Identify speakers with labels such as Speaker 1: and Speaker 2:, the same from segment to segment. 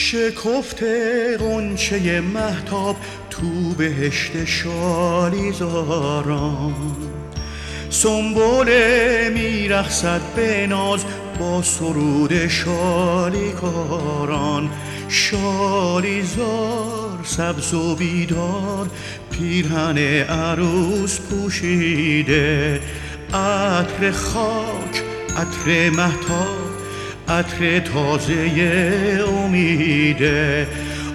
Speaker 1: شکفته غنچه مهتاب تو بهشت شالیزاران، سنبل میرقصد به ناز با سرود شالیکاران. شالیزار سبز و بیدار پیرهن عروس پوشیده، عطر خاک، عطر مهتاب، عطر تازه امیده.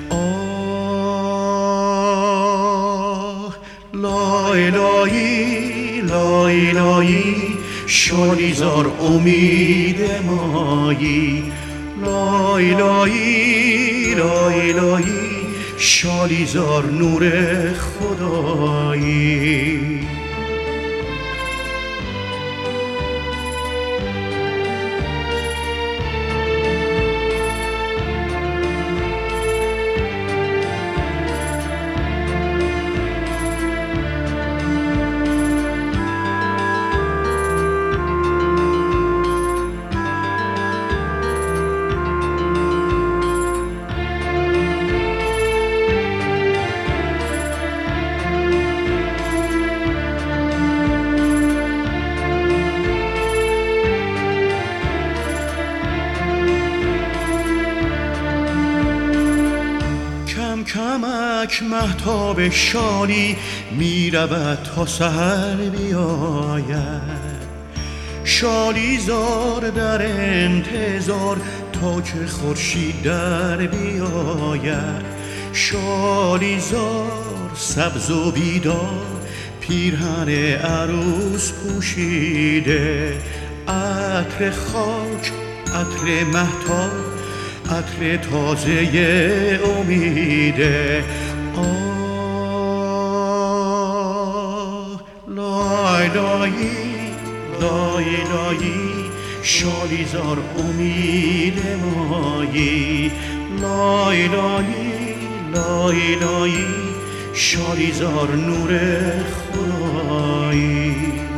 Speaker 1: آه لای لایی لای لایی، شالیزار امید مایی. لای لایی لای لایی، شالیزار نور خدایی. کمک مهتاب شالی می رود تا سحر بیاید، شالیزار در انتظار تا که خورشید در بیاید. شالیزار سبز و بیدار پیرهن عروس پوشیده، عطر خاک، عطر مهتاب، عطر تازه امیده. آه لای لایی لای لایی، شالیزار امید مایی. لای لایی لای لایی، شالیزار نور خدایی.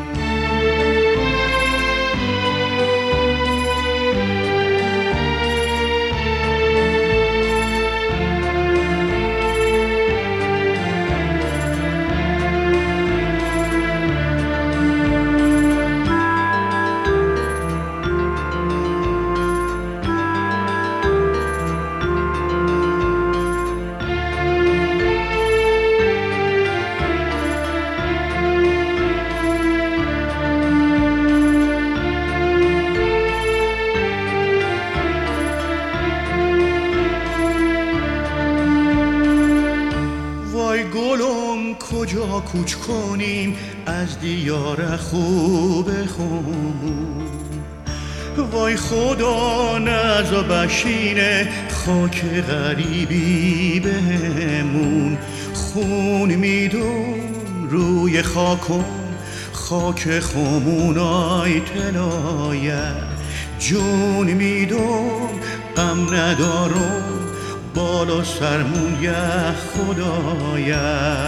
Speaker 1: گلم کجا کوچ کنیم از دیار خوب خون؟ وای خدا نزا بشینه خاک غریبی بهمون. خون میدون روی خاکم، خاک خمونای تلایه. جون میدون غم ندارم، بالا سرمون یه خدایه.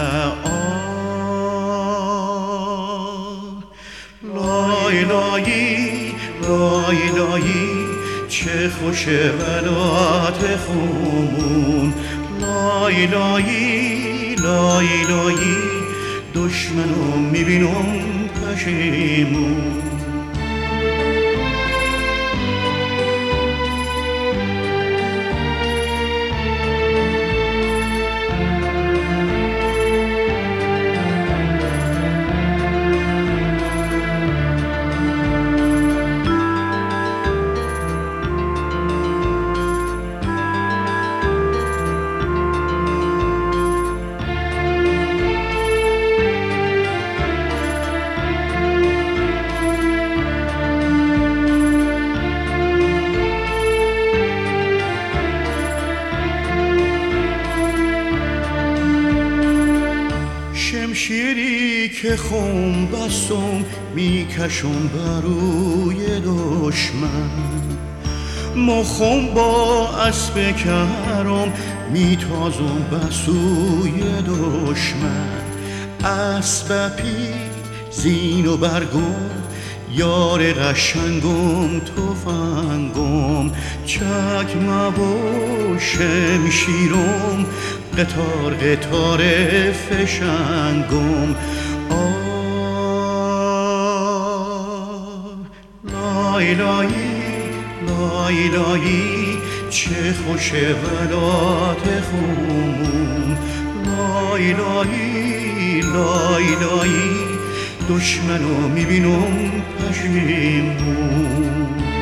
Speaker 1: لای لایی لای لایی، چه خوشه ولات خمون. لای لایی لای لایی، دشمنو میبینم پشیمون. شمشیری که خون بستم میکشم بروی دشمن، مخم با اسب کرم میتازم بسوی دشمن. اسب پی زین و برگم یار قشنگم تفنگم چکمه و شمشیرم قطار قطار فشنگم لای لایی لای لایی چه خوش ولات خون لای لایی لای لایی دشمنو میبینم پشیمون